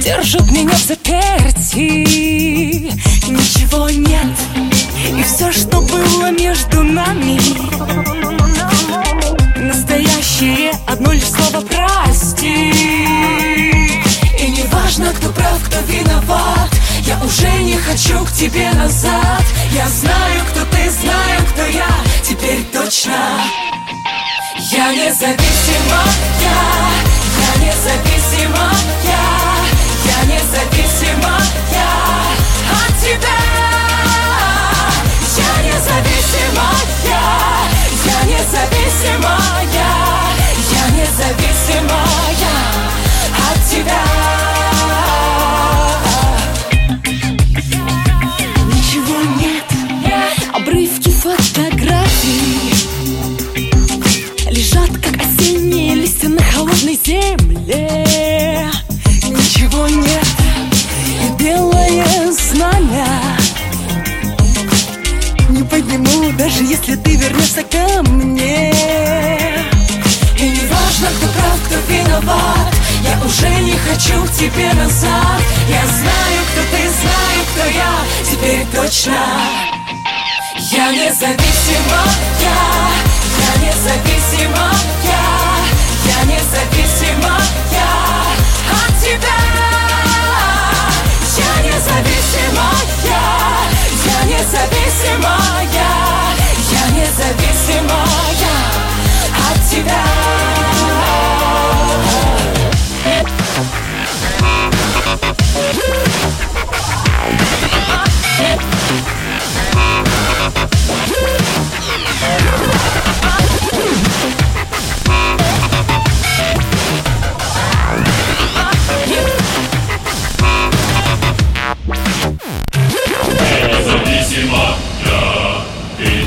держат меня в заперти. Ничего нет, и все, что было между нами, настоящее одно лишь слово «прости». И не важно, кто прав, кто виноват, я уже не хочу к тебе назад. Я знаю, кто ты, знаю, кто я, теперь точно. Я независима, я независима, я независима, от тебя. Я независима, я независима, я независима, от тебя. Ничего нет, обрывки фотографий лежат, как осенние листья на холодной земле. Ничего нет, и белое знамя не подниму, даже если ты вернешься ко мне. И не важно, кто прав, кто виноват, я уже не хочу к тебе назад. Я знаю, кто ты, знаю, кто я, теперь точно. Я независима, я независима, я независима, от тебя. Я независима, я независима, я независима, от тебя.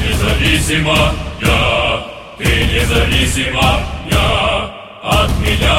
Независима, ты независима, я от меня.